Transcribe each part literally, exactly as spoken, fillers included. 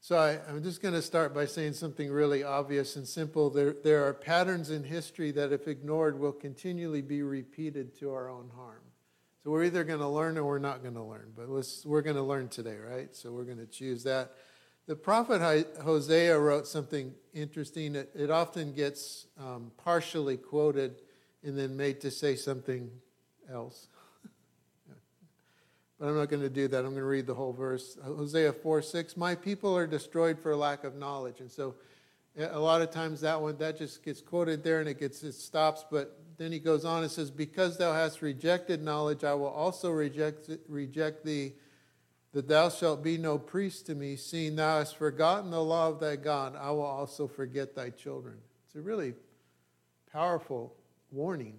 So I, I'm just going to start by saying something really obvious and simple. There, there are patterns in history that, if ignored, will continually be repeated to our own harm. So we're either going to learn or we're not going to learn. But let's, we're going to learn today, right? So we're going to choose that. The prophet Hosea wrote something interesting. It, it often gets um, partially quoted and then made to say something else. But I'm not going to do that. I'm going to read the whole verse. Hosea four six, my people are destroyed for lack of knowledge. And so a lot of times that one, that just gets quoted there and it gets it stops. But then he goes on and says, because thou hast rejected knowledge, I will also reject reject thee, that thou shalt be no priest to me, seeing thou hast forgotten the law of thy God, I will also forget thy children. It's a really powerful warning.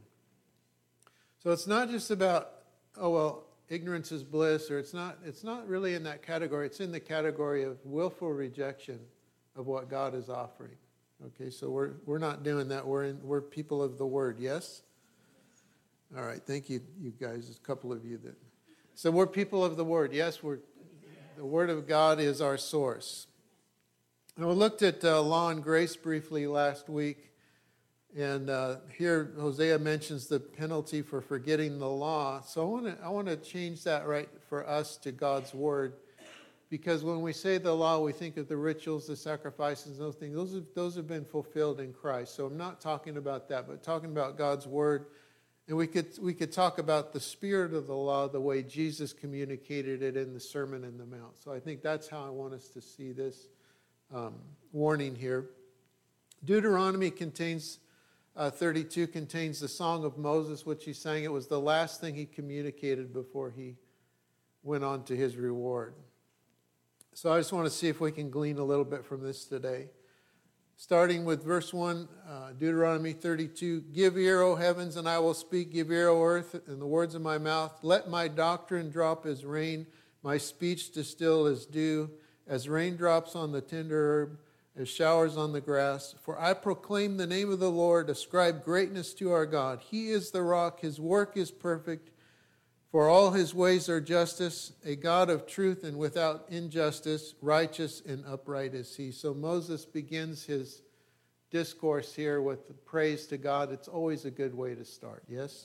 So it's not just about, oh, well, ignorance is bliss, or it's not, it's not really in that category. It's in the category of willful rejection of what God is offering. Okay, so we're we're not doing that. We're in, we're people of the Word, yes? All right, thank you, you guys. There's a couple of you that... So we're people of the Word. Yes, we're the Word of God is our source. And we looked at uh, law and grace briefly last week. And uh, here Hosea mentions the penalty for forgetting the law. So I want to I want to change that right for us to God's Word. Because when we say the law, we think of the rituals, the sacrifices, those things. Those have, those have been fulfilled in Christ. So I'm not talking about that, but talking about God's Word. And we could we could talk about the spirit of the law, the way Jesus communicated it in the Sermon on the Mount. So I think that's how I want us to see this um, warning here. Deuteronomy contains, uh, thirty-two contains the Song of Moses, which he sang. It was the last thing he communicated before he went on to his reward. So I just want to see if we can glean a little bit from this today. Starting with verse one, uh, Deuteronomy thirty-two, give ear, O heavens, and I will speak. Give ear, O earth, and the words of my mouth. Let my doctrine drop as rain, my speech distill as dew, as raindrops on the tender herb, as showers on the grass. For I proclaim the name of the Lord, ascribe greatness to our God. He is the rock, his work is perfect. For all his ways are justice, a God of truth and without injustice, righteous and upright is he. So Moses begins his discourse here with praise to God. It's always a good way to start, yes?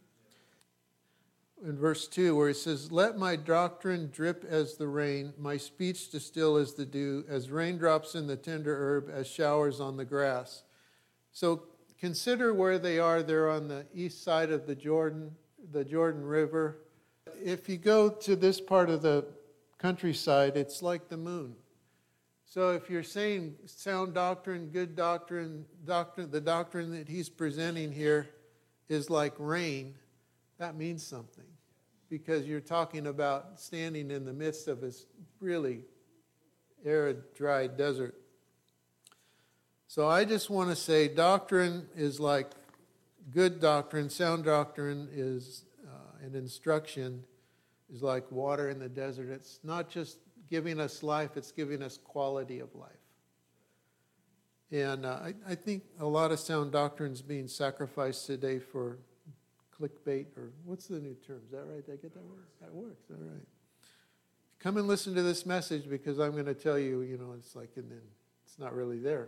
In verse two, where he says, let my doctrine drip as the rain, my speech distill as the dew, as raindrops in the tender herb, as showers on the grass. So consider where they are. They're on the east side of the Jordan, the Jordan River. If you go to this part of the countryside, it's like the moon. So if you're saying sound doctrine, good doctrine, doctrine, the doctrine that he's presenting here is like rain, that means something. Because you're talking about standing in the midst of this really arid, dry desert. So I just want to say doctrine is like good doctrine, sound doctrine is uh, an instruction, is like water in the desert. It's not just giving us life, it's giving us quality of life. And uh, I, I think a lot of sound doctrine is being sacrificed today for clickbait, or what's the new term? Is that right? Did I get that word? That works, all right. Come and listen to this message, because I'm going to tell you, you know, it's like, and then it's not really there.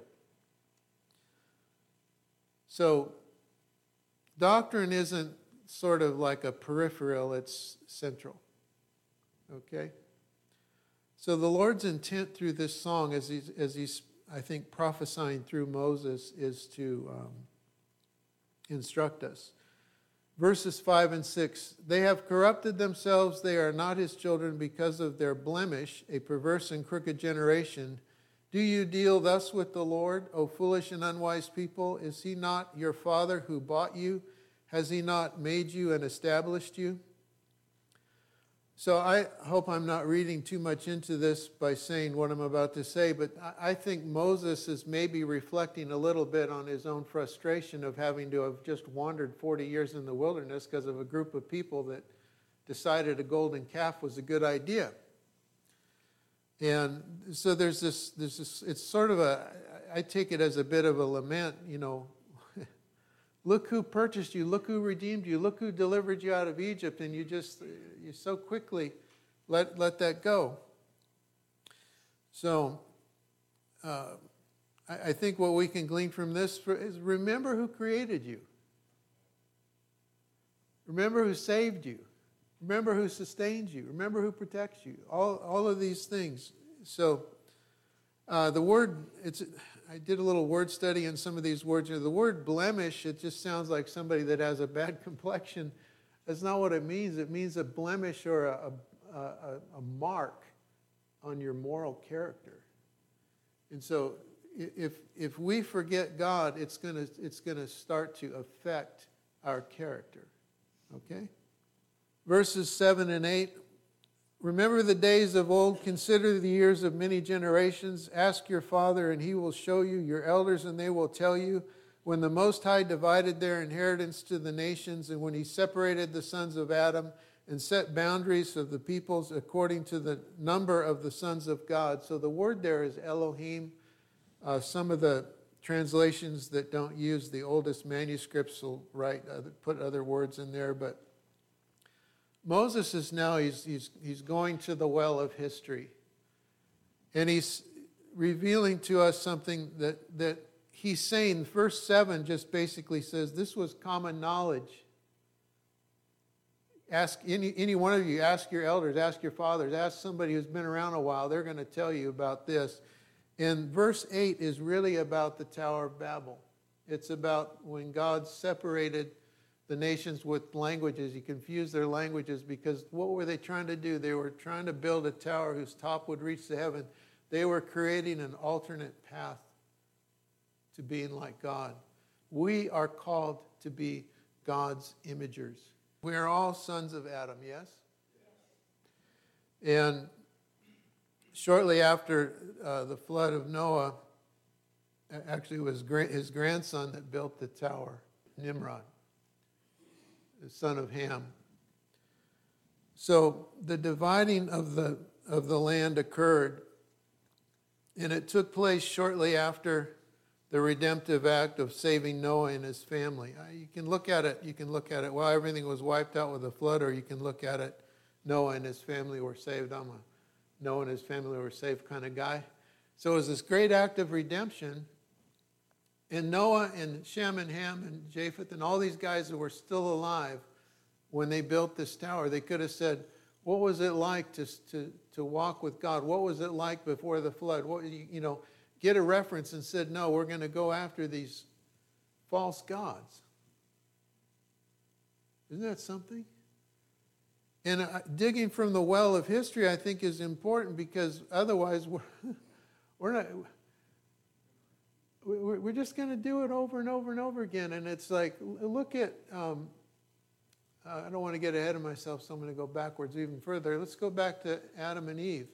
So doctrine isn't sort of like a peripheral, it's central. Okay? So the Lord's intent through this song, as he's, as he's I think, prophesying through Moses, is to um, instruct us. Verses five and six, they have corrupted themselves, they are not his children because of their blemish, a perverse and crooked generation. Do you deal thus with the Lord, O foolish and unwise people? Is he not your father who bought you? Has he not made you and established you? So I hope I'm not reading too much into this by saying what I'm about to say, but I think Moses is maybe reflecting a little bit on his own frustration of having to have just wandered forty years in the wilderness because of a group of people that decided a golden calf was a good idea. And so there's this, there's this, it's sort of a, I take it as a bit of a lament, you know, look who purchased you, look who redeemed you, look who delivered you out of Egypt, and you just, you so quickly let, let that go. So uh, I, I think what we can glean from this is remember who created you. Remember who saved you. Remember who sustains you. Remember who protects you. All, all of these things. So uh, the word, it's, I did a little word study on some of these words. The word blemish, it just sounds like somebody that has a bad complexion. That's not what it means. It means a blemish or a, a, a, a mark on your moral character. And so if, if we forget God, it's going to it's going to start to affect our character. Okay? Verses seven and eight. Remember the days of old, consider the years of many generations. Ask your father, and he will show you, your elders, and they will tell you. When the Most High divided their inheritance to the nations, and when he separated the sons of Adam and set boundaries of the peoples according to the number of the sons of God. So the word there is Elohim. Uh, some of the translations that don't use the oldest manuscripts will write, other, put other words in there, but Moses is now, he's, he's, he's going to the well of history. And he's revealing to us something that, that he's saying. Verse seven just basically says, this was common knowledge. Ask any, any one of you, ask your elders, ask your fathers, ask somebody who's been around a while. They're going to tell you about this. And verse eight is really about the Tower of Babel. It's about when God separated the nations with languages. He confused their languages because what were they trying to do? They were trying to build a tower whose top would reach to heaven. They were creating an alternate path to being like God. We are called to be God's imagers. We are all sons of Adam, yes? And shortly after uh, the flood of Noah, actually it was his grandson that built the tower, Nimrod, the son of Ham. So the dividing of the of the land occurred, and it took place shortly after the redemptive act of saving Noah and his family. You can look at it, you can look at it, well, everything was wiped out with a flood, or you can look at it, Noah and his family were saved. I'm a Noah and his family were saved kind of guy. So it was this great act of redemption. And Noah and Shem and Ham and Japheth and all these guys that were still alive when they built this tower, they could have said, what was it like to, to, to walk with God? What was it like before the flood? What, you know, get a reference and said, no, we're going to go after these false gods. Isn't that something? And uh, digging from the well of history, I think, is important because otherwise we're, we're not... We're just going to do it over and over and over again. And it's like, look at, um, uh, I don't want to get ahead of myself, so I'm going to go backwards even further. Let's go back to Adam and Eve.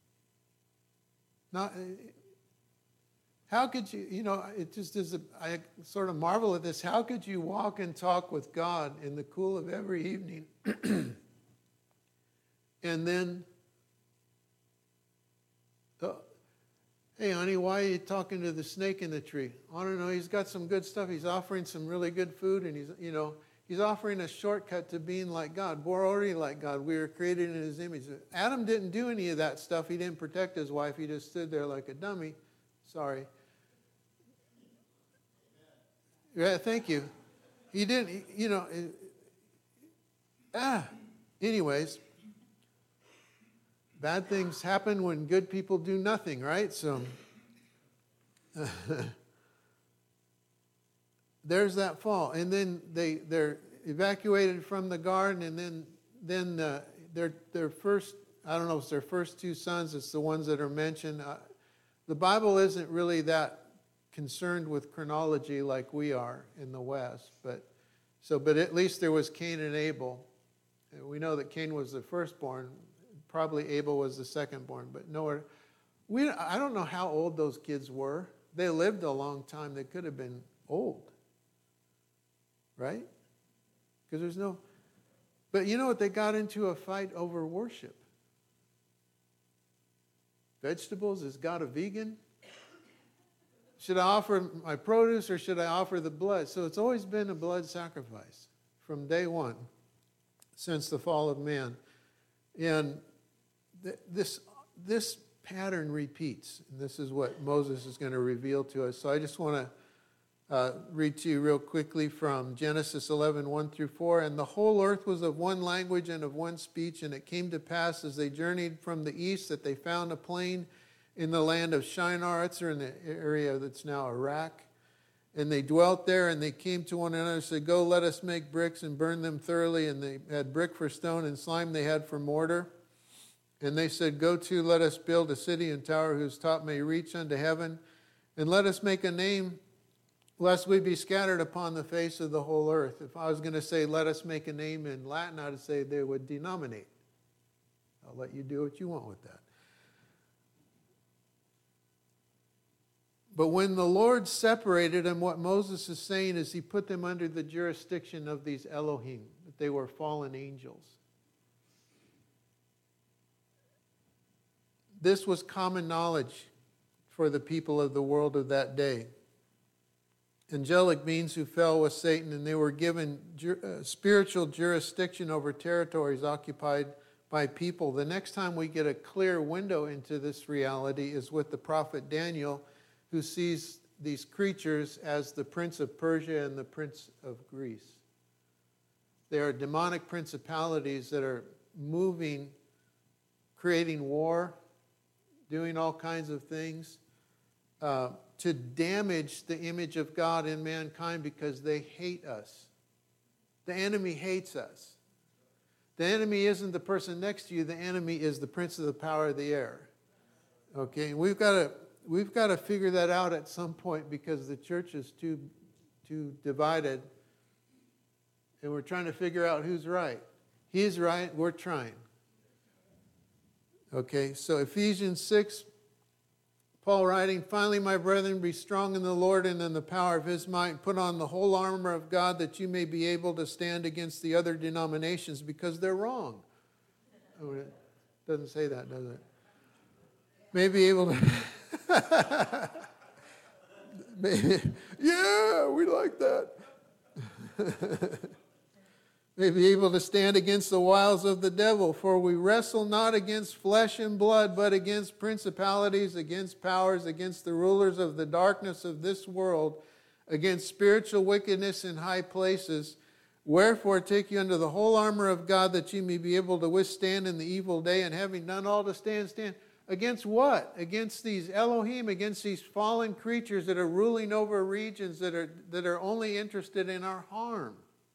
Now, how could you, you know, it just is, a, I sort of marvel at this. How could you walk and talk with God in the cool of every evening and then, uh, hey, honey, why are you talking to the snake in the tree? I don't know. He's got some good stuff. He's offering some really good food, and he's, you know, he's offering a shortcut to being like God. We're already like God. We were created in his image. Adam didn't do any of that stuff. He didn't protect his wife. He just stood there like a dummy. Sorry. Yeah, thank you. He didn't, you know, ah, anyways. Bad things happen when good people do nothing, right? So there's that fall. And then they, they're evacuated from the garden, and then then uh, their, their first, I don't know if it's their first two sons, it's the ones that are mentioned. Uh, the Bible isn't really that concerned with chronology like we are in the West. But so, but at least there was Cain and Abel. And we know that Cain was the firstborn. Probably Abel was the secondborn, but nowhere. We, I don't know how old those kids were. They lived a long time. They could have been old, right? Because there's no. But you know what? They got into a fight over worship. Vegetables, is God a vegan? Should I offer my produce or should I offer the blood? So it's always been a blood sacrifice from day one, since the fall of man. And This, this pattern repeats. And this is what Moses is going to reveal to us. So I just want to Uh, read to you real quickly from Genesis eleven, one through four. And the whole earth was of one language and of one speech. And it came to pass as they journeyed from the east that they found a plain in the land of Shinar. It's in the area that's now Iraq. And they dwelt there, and they came to one another and said, go, let us make bricks and burn them thoroughly. And they had brick for stone, and slime they had for mortar. And they said, go to, let us build a city and tower whose top may reach unto heaven. And let us make a name, lest we be scattered upon the face of the whole earth. If I was going to say, let us make a name in Latin, I would say they would denominate. I'll let you do what you want with that. But when the Lord separated them, what Moses is saying is he put them under the jurisdiction of these Elohim, that they were fallen angels. This was common knowledge for the people of the world of that day. Angelic beings who fell with Satan, and they were given ju- uh, spiritual jurisdiction over territories occupied by people. The next time we get a clear window into this reality is with the prophet Daniel, who sees these creatures as the prince of Persia and the prince of Greece. They are demonic principalities that are moving, creating war, doing all kinds of things, uh, to damage the image of God in mankind because they hate us. The enemy hates us. The enemy isn't the person next to you. The enemy is the prince of the power of the air. Okay, and we've got to we've got to figure that out at some point because the church is too too divided, and we're trying to figure out who's right. He's right. We're trying. Okay, so Ephesians six. Paul writing, finally, my brethren, be strong in the Lord and in the power of his might. Put on the whole armor of God that you may be able to stand against the other denominations because they're wrong. Oh, it doesn't say that, does it? May be able to... Maybe, yeah, we like that. May be able to stand against the wiles of the devil. For we wrestle not against flesh and blood, but against principalities, against powers, against the rulers of the darkness of this world, against spiritual wickedness in high places. Wherefore take you under the whole armor of God, that you may be able to withstand in the evil day, and having done all to stand, stand. Against what? Against these Elohim, against these fallen creatures that are ruling over regions that are, that are only interested in our harm.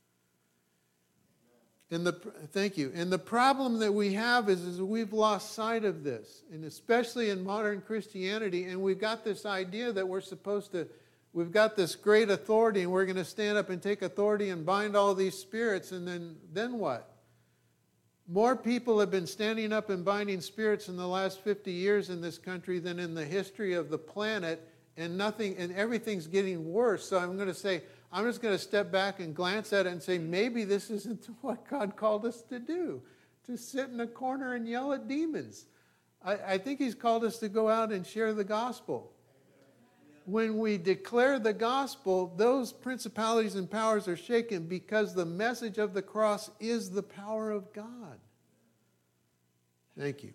And the, thank you. And the problem that we have is, is we've lost sight of this, and especially in modern Christianity, and we've got this idea that we're supposed to, we've got this great authority, and we're going to stand up and take authority and bind all these spirits, and then, then what? More people have been standing up and binding spirits in the last fifty years in this country than in the history of the planet, and nothing, and everything's getting worse. So I'm going to say, I'm just going to step back and glance at it and say, maybe this isn't what God called us to do, to sit in a corner and yell at demons. I, I think he's called us to go out and share the gospel. When we declare the gospel, those principalities and powers are shaken because the message of the cross is the power of God. Thank you.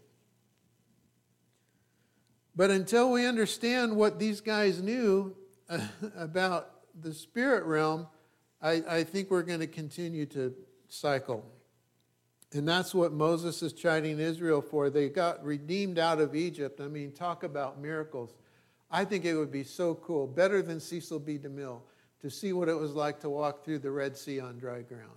But until we understand what these guys knew uh, about the spirit realm, I, I think we're going to continue to cycle. And that's what Moses is chiding Israel for. They got redeemed out of Egypt. I mean, talk about miracles. I think it would be so cool, better than Cecil B. DeMille, to see what it was like to walk through the Red Sea on dry ground.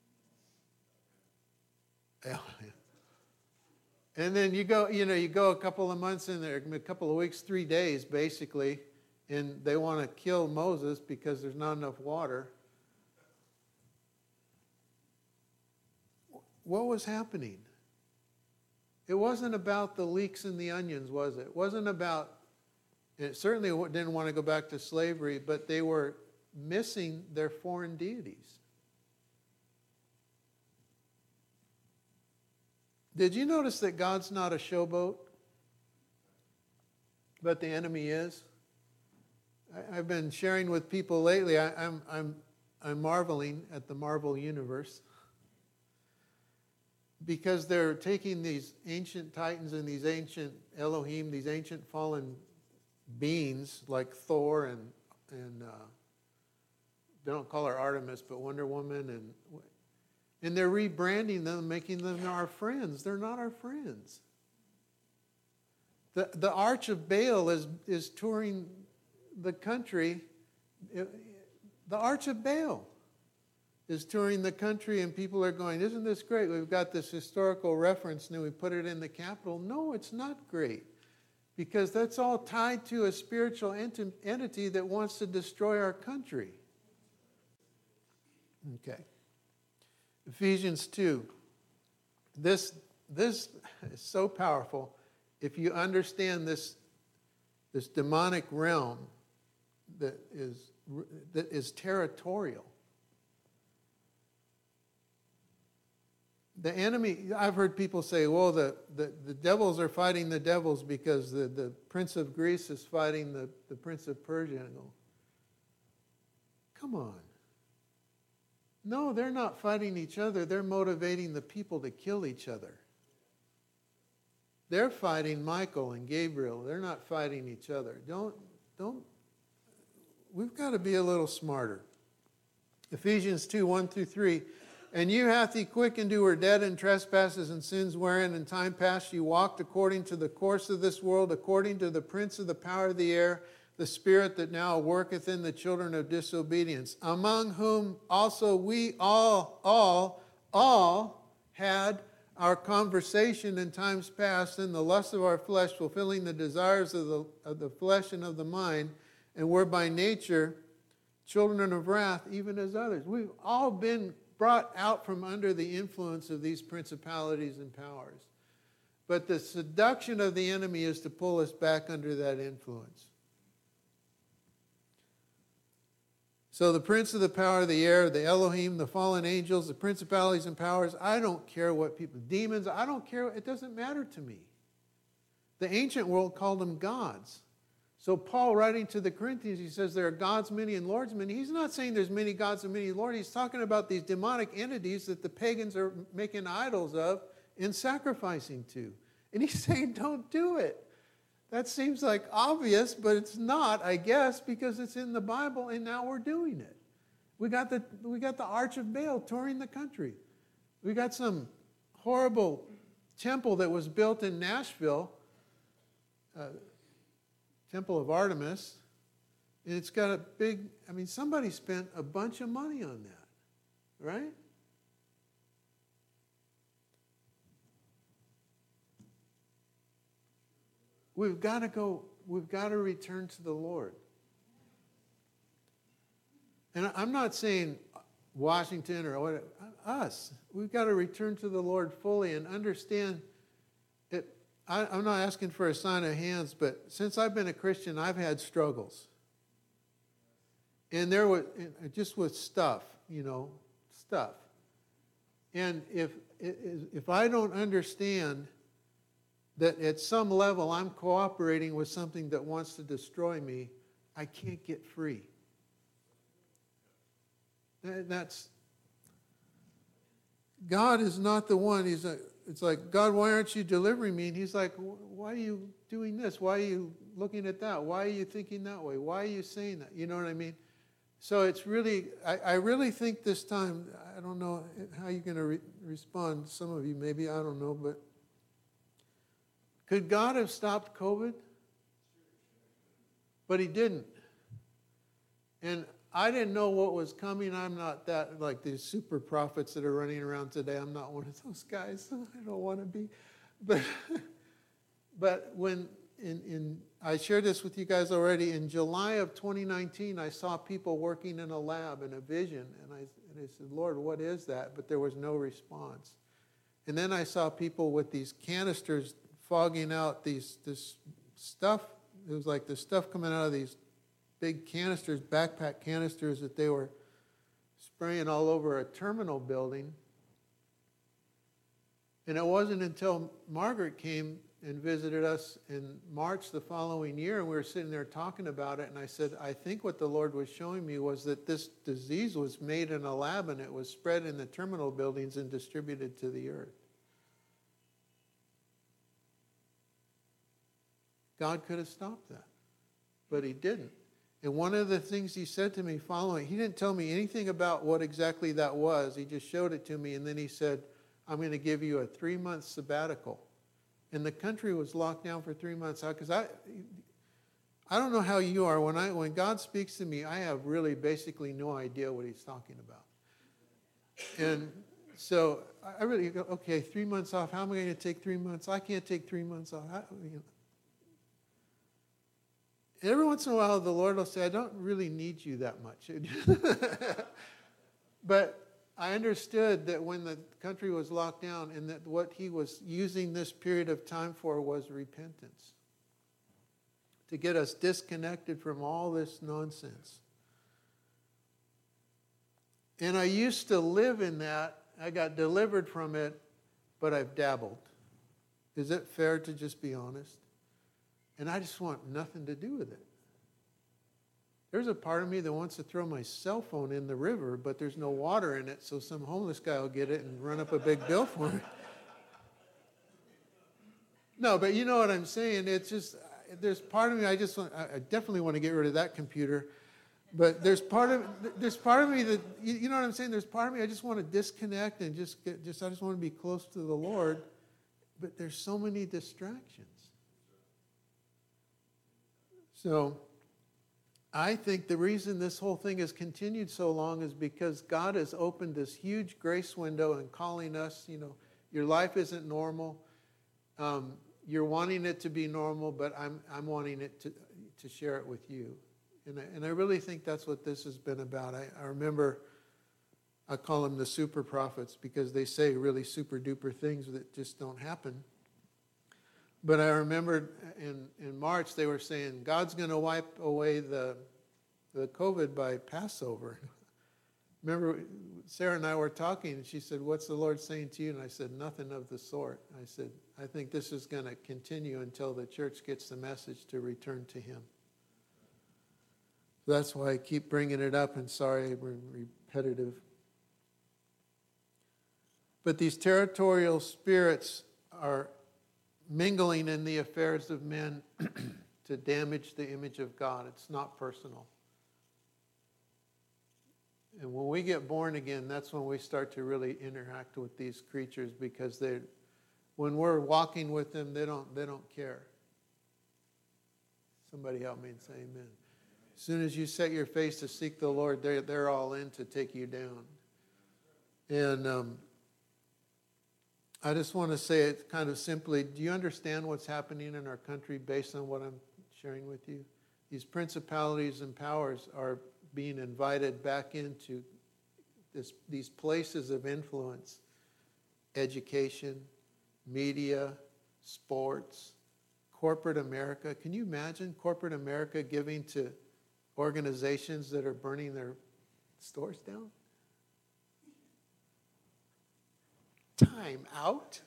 And then you go, you know, you go a couple of months in there, a couple of weeks, three days basically, and they want to kill Moses because there's not enough water. What was happening? It wasn't about the leeks and the onions, was it? It wasn't about, it certainly didn't want to go back to slavery, but they were missing their foreign deities. Did you notice that God's not a showboat, but the enemy is? I've been sharing with people lately. I, I'm, I'm, I'm marveling at the Marvel universe. because they're taking these ancient titans and these ancient Elohim, these ancient fallen beings like Thor and and uh, they don't call her Artemis, but Wonder Woman, and and they're rebranding them, making them our friends. They're not our friends. The the Arch of Baal is is touring the country. The Arch of Baal is touring the country, and people are going, isn't this great? We've got this historical reference, and then we put it in the Capitol. No, it's not great, because that's all tied to a spiritual ent- entity that wants to destroy our country. Okay. Ephesians two. This, this is so powerful. If you understand this, this demonic realm that is, that is territorial. The enemy, I've heard people say, well, the, the, the devils are fighting the devils because the, the prince of Greece is fighting the, the prince of Persia. And I go, come on. No, they're not fighting each other. They're motivating the people to kill each other. They're fighting Michael and Gabriel. They're not fighting each other. Don't, don't, we've got to be a little smarter. Ephesians two, one through three. And you hath he quickened who were dead in trespasses and sins, wherein in time past you walked according to the course of this world, according to the prince of the power of the air, the spirit that now worketh in the children of disobedience, among whom also we all, all, all had our conversation in times past in the lust of our flesh, fulfilling the desires of the, of the flesh and of the mind, and were by nature children of wrath, even as others. We've all been brought out from under the influence of these principalities and powers. But the seduction of the enemy is to pull us back under that influence. So the prince of the power of the air, the Elohim, the fallen angels, the principalities and powers, I don't care what people, demons, I don't care, it doesn't matter to me. The ancient world called them gods. So Paul, writing to the Corinthians, he says there are gods many and lords many. He's not saying there's many gods and many lords. He's talking about these demonic entities that the pagans are making idols of and sacrificing to. And he's saying, don't do it. That seems like obvious, but it's not, I guess, because it's in the Bible, and now we're doing it. We got the, we got the Arch of Baal touring the country. We got some horrible temple that was built in Nashville, uh, Temple of Artemis, and it's got a big, I mean, somebody spent a bunch of money on that, right? We've got to go, we've got to return to the Lord. And I'm not saying Washington or whatever, us. We've got to return to the Lord fully and understand it. I, I'm not asking for a sign of hands, but since I've been a Christian, I've had struggles. And there was, just with stuff, you know, stuff. And if if I don't understand that at some level I'm cooperating with something that wants to destroy me, I can't get free. That's, God is not the one. He's a, it's like, God, why aren't you delivering me? And he's like, why are you doing this? Why are you looking at that? Why are you thinking that way? Why are you saying that? You know what I mean? So it's really, I, I really think this time, I don't know how you're going to re- respond. Some of you maybe, I don't know, but could God have stopped COVID? But he didn't. And I didn't know what was coming. I'm not that, like these super prophets that are running around today. I'm not one of those guys. I don't want to be. But but when, in, in I shared this with you guys already, in July of twenty nineteen, I saw people working in a lab in a vision. And I, and I said, Lord, what is that? But there was no response. And then I saw people with these canisters fogging out these this stuff. It was like the stuff coming out of these big canisters, backpack canisters that they were spraying all over a terminal building. And it wasn't until Margaret came and visited us in March the following year, and we were sitting there talking about it, and I said, I think what the Lord was showing me was that this disease was made in a lab and it was spread in the terminal buildings and distributed to the earth. God could have stopped that, but he didn't. And one of the things he said to me following, he didn't tell me anything about what exactly that was. He just showed it to me, and then he said, I'm going to give you a three-month sabbatical. And the country was locked down for three months. Because I, I don't know how you are. When I when God speaks to me, I have really basically no idea what he's talking about. And so I really go, okay, three months off. How am I going to take three months? I can't take three months off. I, you know. Every once in a while, the Lord will say, I don't really need you that much. But I understood that when the country was locked down and that what he was using this period of time for was repentance. To get us disconnected from all this nonsense. And I used to live in that. I got delivered from it, but I've dabbled. Is it fair to just be honest? And I just want nothing to do with it. There's a part of me that wants to throw my cell phone in the river, but there's no water in it, so some homeless guy will get it and run up a big bill for me. No, but you know what I'm saying. It's just, there's part of me, I just want, I definitely want to get rid of that computer. But there's part of, there's part of me that, you know what I'm saying? There's part of me I just want to disconnect and just get, just, I just want to be close to the Lord. But there's so many distractions. So I think the reason this whole thing has continued so long is because God has opened this huge grace window and calling us, you know, your life isn't normal. Um, you're wanting it to be normal, but I'm I'm wanting it to to share it with you. And I, and I really think that's what this has been about. I, I remember, I call them the super prophets because they say really super duper things that just don't happen. But I remember in, in March they were saying, God's going to wipe away the, the COVID by Passover. Remember, Sarah and I were talking, and she said, what's the Lord saying to you? And I said, nothing of the sort. I said, I think this is going to continue until the church gets the message to return to him. That's why I keep bringing it up, and sorry we're repetitive. But these territorial spirits are mingling in the affairs of men to damage the image of God. It's not personal. And when we get born again, that's when we start to really interact with these creatures, because they, when we're walking with them, they don't they don't care. Somebody help me and say amen. As soon as you set your face to seek the Lord, they're, they're all in to take you down. And um, I just want to say it kind of simply. Do you understand what's happening in our country based on what I'm sharing with you? These principalities and powers are being invited back into this, these places of influence. Education, media, sports, corporate America. Can you imagine corporate America giving to organizations that are burning their stores down? Time out.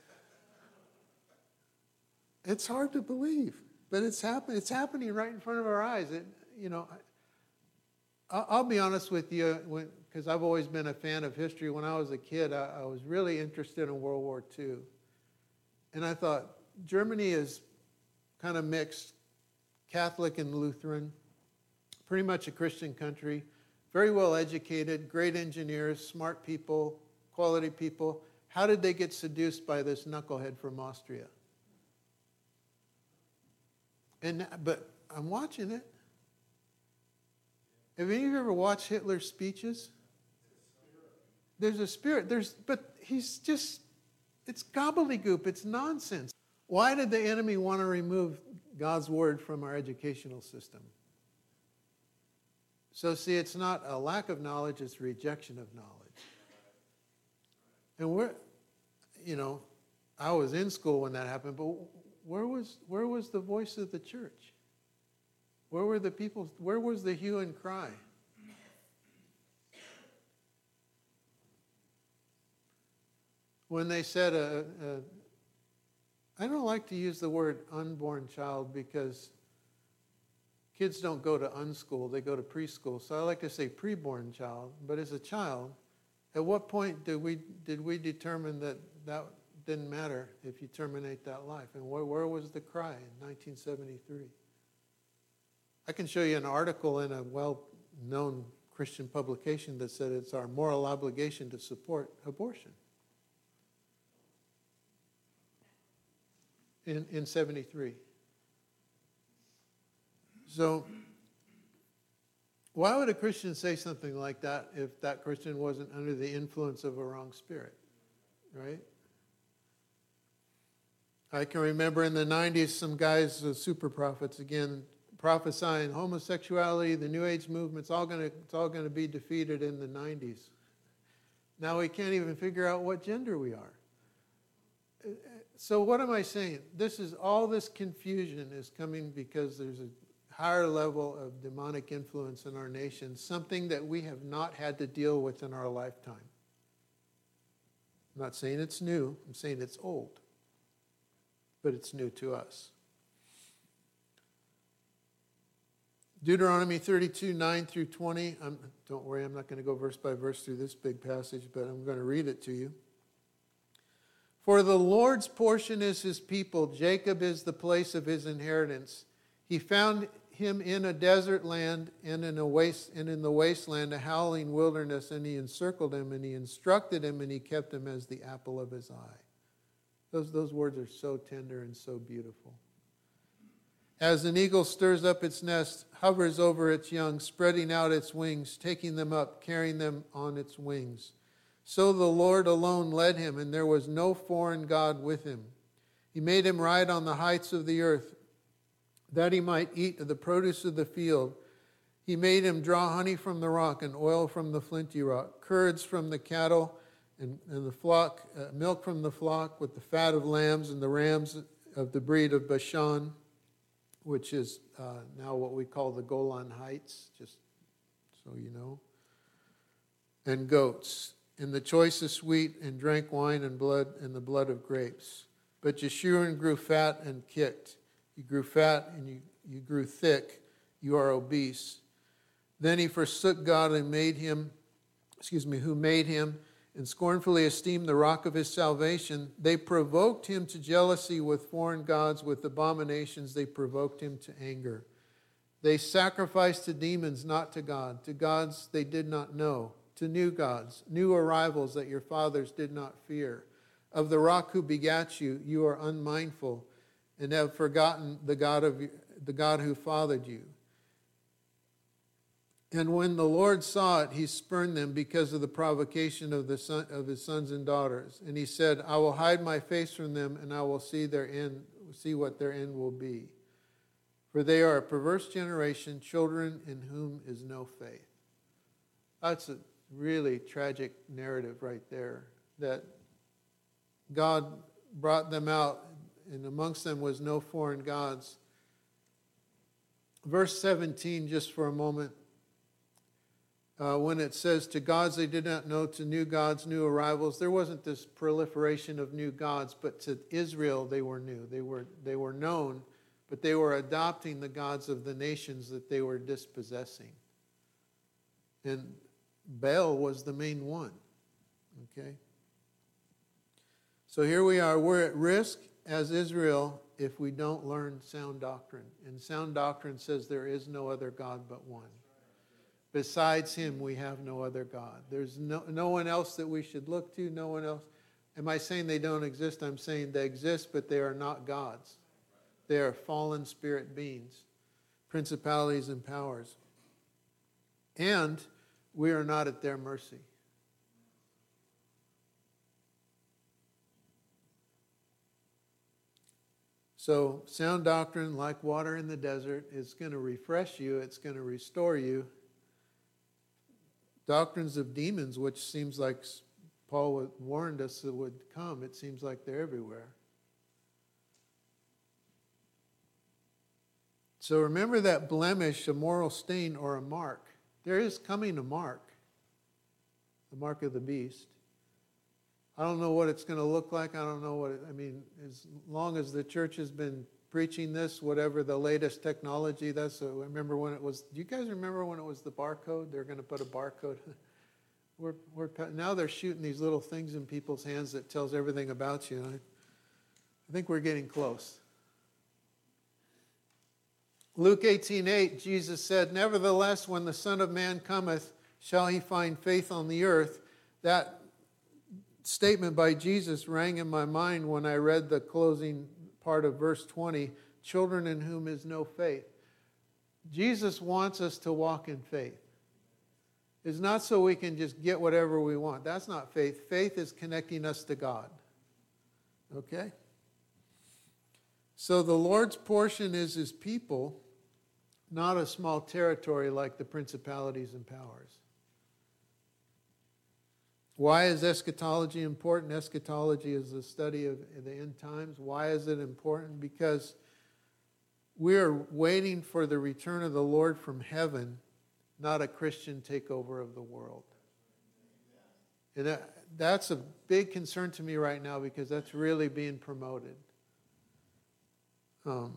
It's hard to believe, but it's happen- It's happening right in front of our eyes. It, you know, I, I'll be honest with you, because I've always been a fan of history. When I was a kid, I, I was really interested in World War Two. And I thought, Germany is kind of mixed, Catholic and Lutheran, pretty much a Christian country, very well educated, great engineers, smart people, quality people. How did they get seduced by this knucklehead from Austria? And but I'm watching it. Have any of you ever watched Hitler's speeches? There's a spirit. There's, but he's just, it's gobbledygook. It's nonsense. Why did the enemy want to remove God's word from our educational system? So see, it's not a lack of knowledge, it's rejection of knowledge. And we're, you know, I was in school when that happened, but where was where was the voice of the church? Where were the people? Where was the hue and cry? When they said, a, a, I don't like to use the word unborn child because kids don't go to unschool, they go to preschool. So I like to say preborn child, but as a child, at what point did we did we determine that, that didn't matter if you terminate that life. And where, where was the cry in nineteen seventy-three? I can show you an article in a well-known Christian publication that said it's our moral obligation to support abortion. In, in seventy-three. So, why would a Christian say something like that if that Christian wasn't under the influence of a wrong spirit? Right? I can remember in the nineties some guys, uh, super prophets again, prophesying homosexuality, the New Age movement, it's all going to it's all going to be defeated in the nineties. Now we can't even figure out what gender we are. So what am I saying? This is all this confusion is coming because there's a higher level of demonic influence in our nation, something that we have not had to deal with in our lifetime. I'm not saying it's new, I'm saying it's old. But it's new to us. Deuteronomy thirty-two, nine through twenty. I'm, don't worry, I'm not going to go verse by verse through this big passage, but I'm going to read it to you. For the Lord's portion is his people. Jacob is the place of his inheritance. He found him in a desert land and in a waste and in the wasteland, a howling wilderness, and he encircled him, and he instructed him, and he kept him as the apple of his eye. Those, those words are so tender and so beautiful. As an eagle stirs up its nest, hovers over its young, spreading out its wings, taking them up, carrying them on its wings. So the Lord alone led him, and there was no foreign god with him. He made him ride on the heights of the earth, that he might eat of the produce of the field. He made him draw honey from the rock and oil from the flinty rock, curds from the cattle, And, and the flock, uh, milk from the flock with the fat of lambs and the rams of the breed of Bashan, which is uh, now what we call the Golan Heights, just so you know, and goats, and the choicest wheat, and drank wine and blood and the blood of grapes. But Jeshurun grew fat and kicked. You grew fat and you, you grew thick. You are obese. Then he forsook God and made him, excuse me, who made him, and scornfully esteemed the rock of his salvation. They provoked him to jealousy with foreign gods, with abominations they provoked him to anger. They sacrificed to demons, not to God, to gods they did not know, to new gods, new arrivals that your fathers did not fear. Of the rock who begat you, you are unmindful, and have forgotten the God of the God who fathered you. And when the Lord saw it, he spurned them because of the provocation of the son, of his sons and daughters. And he said, I will hide my face from them, and I will see their end, see what their end will be. For they are a perverse generation, children in whom is no faith. That's a really tragic narrative right there, that God brought them out, and amongst them was no foreign gods. Verse seventeen, just for a moment. Uh, when it says, to gods they did not know, to new gods, new arrivals, there wasn't this proliferation of new gods, but to Israel they were new. They were, they were known, but they were adopting the gods of the nations that they were dispossessing. And Baal was the main one. Okay? So here we are. We're at risk as Israel if we don't learn sound doctrine. And sound doctrine says there is no other God but one. Besides him, we have no other God. There's no, no one else that we should look to, no one else. Am I saying they don't exist? I'm saying they exist, but they are not gods. They are fallen spirit beings, principalities and powers. And we are not at their mercy. So sound doctrine, like water in the desert, is going to refresh you. It's going to restore you. Doctrines of demons, which seems like Paul warned us that would come, it seems like they're everywhere. So remember that blemish, a moral stain, or a mark. There is coming a mark, the mark of the beast. I don't know what it's going to look like. I don't know what it, I mean, as long as the church has been preaching this, whatever the latest technology, that's, so I remember when it was, do you guys remember when it was the barcode? They're going to put a barcode. we're, we're, now they're shooting these little things in people's hands that tells everything about you. I, I think we're getting close. Luke eighteen eight, Jesus said, "Nevertheless, when the Son of Man cometh, shall he find faith on the earth?" That statement by Jesus rang in my mind when I read the closing part of verse twenty, "Children in whom is no faith." Jesus wants us to walk in faith. It's not so we can just get whatever we want. That's not faith. Faith is connecting us to God. Okay? So the Lord's portion is his people, not a small territory like the principalities and powers. Why is eschatology important? Eschatology is the study of the end times. Why is it important? Because we are waiting for the return of the Lord from heaven, not a Christian takeover of the world. And that, that's a big concern to me right now because that's really being promoted. Um,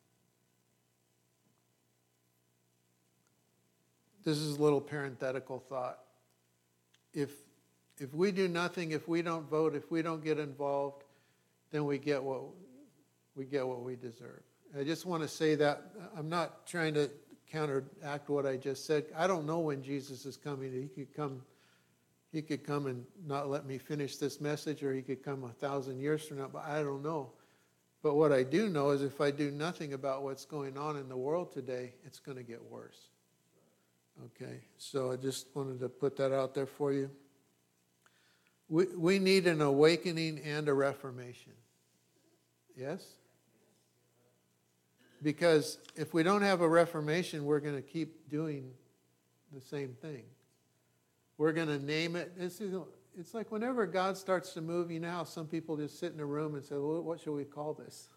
this is a little parenthetical thought. If if we do nothing, if we don't vote, if we don't get involved, then we get what we get what we deserve. I just want to say that I'm not trying to counteract what I just said. I don't know when Jesus is coming. He could come, he could come and not let me finish this message, or he could come a thousand years from now, but I don't know. But what I do know is if I do nothing about what's going on in the world today, it's going to get worse. Okay, so I just wanted to put that out there for you. We, we need an awakening and a reformation. Yes? Because if we don't have a reformation, we're going to keep doing the same thing. We're going to name it. It's, it's like whenever God starts to move, you know how some people just sit in a room and say, well, what should we call this?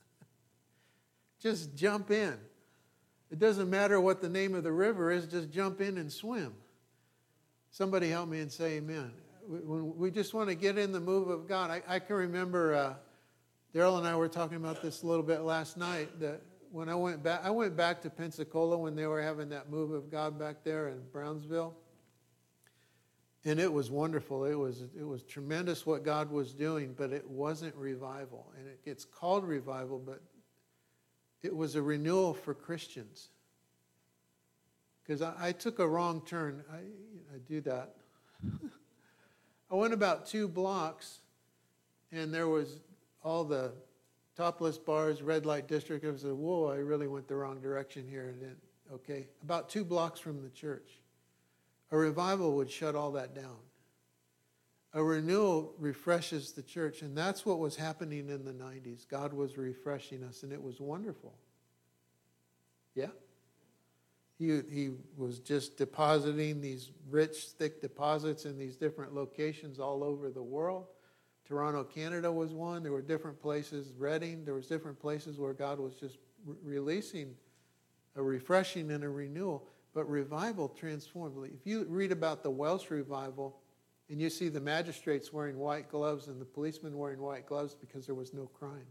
Just jump in. It doesn't matter what the name of the river is, just jump in and swim. Somebody help me and say amen. We, when we just want to get in the move of God. I, I can remember uh, Daryl and I were talking about this a little bit last night, that when I went back, I went back to Pensacola when they were having that move of God back there in Brownsville. And it was wonderful. It was it was tremendous what God was doing, but it wasn't revival. And it gets called revival, but it was a renewal for Christians. Because I, I took a wrong turn. I, I do that. I went about two blocks, and there was all the topless bars, red light district. I was like, whoa, I really went the wrong direction here. And then, okay, about two blocks from the church. A revival would shut all that down. A renewal refreshes the church, and that's what was happening in the nineties. God was refreshing us, and it was wonderful. Yeah? He, he was just depositing these rich, thick deposits in these different locations all over the world. Toronto, Canada was one. There were different places, Reading, there was different places where God was just re- releasing a refreshing and a renewal. But revival transformed. If you read about the Welsh revival and you see the magistrates wearing white gloves and the policemen wearing white gloves because there was no crime.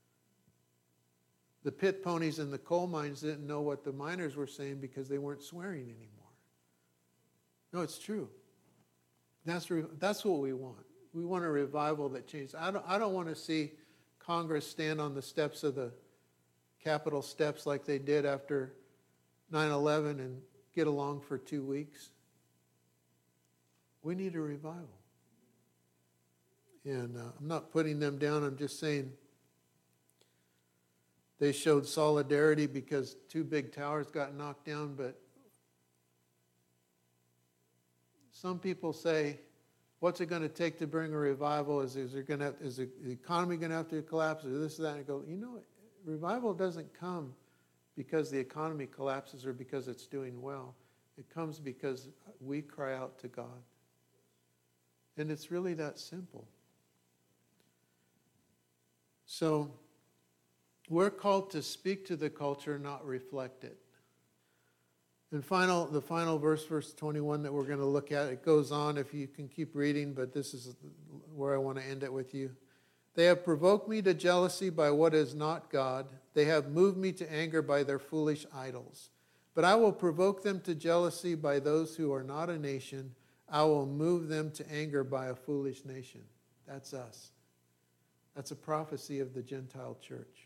The pit ponies in the coal mines didn't know what the miners were saying because they weren't swearing anymore. No, it's true. That's, re- that's what we want. We want a revival that changes. I don't, I don't want to see Congress stand on the steps of the Capitol steps like they did after nine eleven and get along for two weeks. We need a revival. And uh, I'm not putting them down. I'm just saying they showed solidarity because two big towers got knocked down. But some people say, what's it going to take to bring a revival? Is, is, there going to have, is the economy going to have to collapse? Or this, that? And I go, you know, revival doesn't come because the economy collapses or because it's doing well. It comes because we cry out to God. And it's really that simple. So we're called to speak to the culture, not reflect it. And final, the final verse, verse twenty-one that we're going to look at, it goes on if you can keep reading, but this is where I want to end it with you. They have provoked me to jealousy by what is not God. They have moved me to anger by their foolish idols. But I will provoke them to jealousy by those who are not a nation. I will move them to anger by a foolish nation. That's us. That's a prophecy of the Gentile church.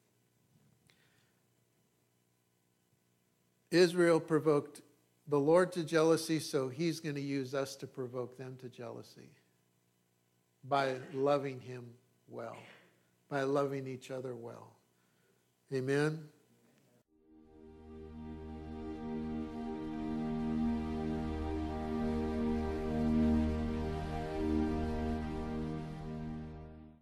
Israel provoked the Lord to jealousy, so he's going to use us to provoke them to jealousy by loving him well, by loving each other well. Amen.